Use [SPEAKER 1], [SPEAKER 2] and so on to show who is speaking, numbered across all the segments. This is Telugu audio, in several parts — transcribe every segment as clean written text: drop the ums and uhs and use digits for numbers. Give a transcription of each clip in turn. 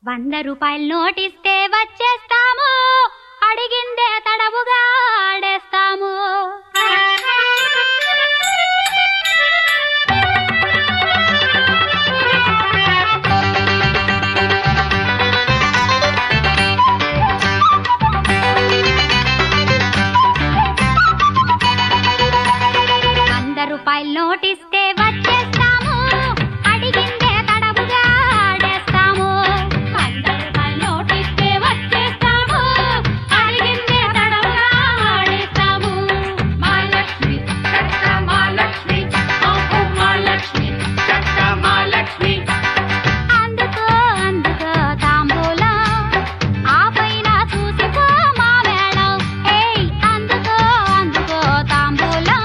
[SPEAKER 1] 100 రూపాయలు నోటిస్తే వచ్చేస్తాము, అడిగిందే తడవుగా ఆడేస్తాము. రూపాయలు నోటిస్తే వచ్చేస్తాము, అడిగిందే తడవుగా ఆడేస్తాము. 100 రూపాయలు నోటిస్తే వచ్చేస్తాము, అడిగిందే తడవుగా ఆడేస్తాము.
[SPEAKER 2] మహాలక్ష్మి చక్క మహాలక్ష్మి, ఓహో మహాలక్ష్మి చక్క మహాలక్ష్మి.
[SPEAKER 1] అందుకో అందుకో తాంబూలం, ఆ పైన చూసిపో మా మేళం. ఏయ్ అందుకో అందుకో తాంబూలం,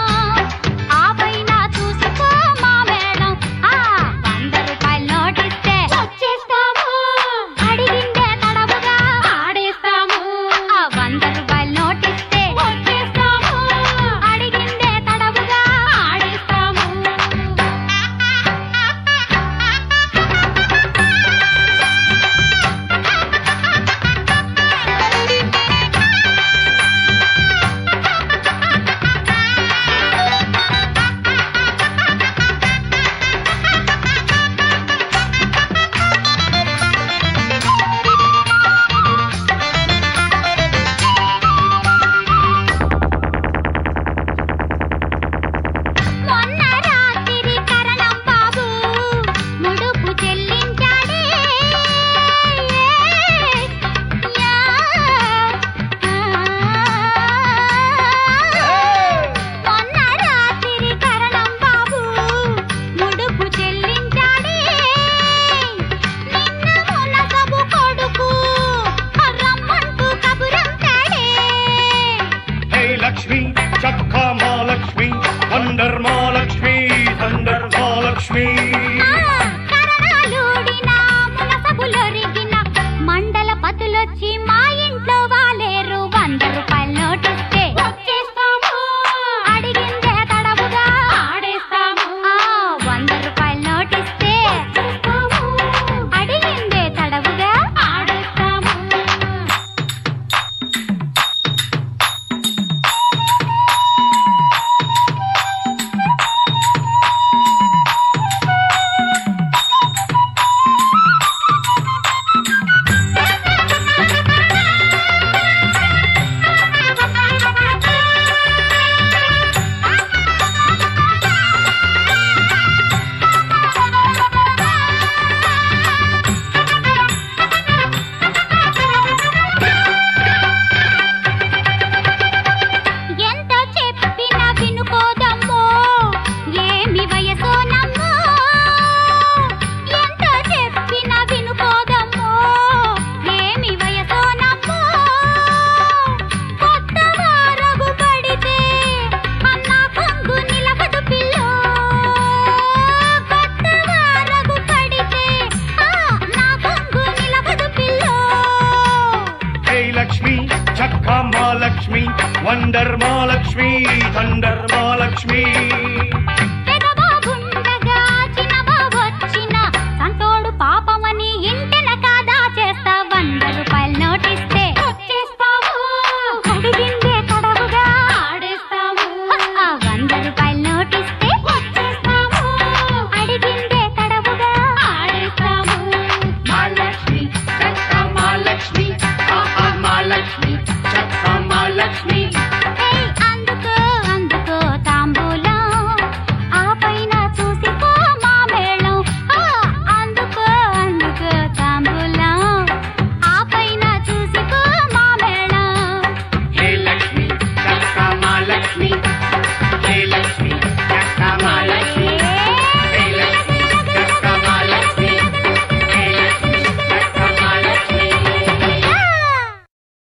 [SPEAKER 2] లక్ష్మి చక్క మహాలక్ష్మి, వండర్ మహాలక్ష్మి థండర్ మహాలక్ష్మి.
[SPEAKER 1] మండల పతులొచ్చి మా ఇంట్లో వాలేరు. 100 రూపాయలు నోటిస్తే వచ్చేస్తాము, అడిగిందే తడవుగా ఆడేస్తాము. 100 రూపాయలు నోటిస్తే అడిగిందే తడవుగా ఆడేస్తాము.
[SPEAKER 2] లక్ష్మి చక్క మహాలక్ష్మి, వండర్ మహాలక్ష్మి థండర్ మహాలక్ష్మి.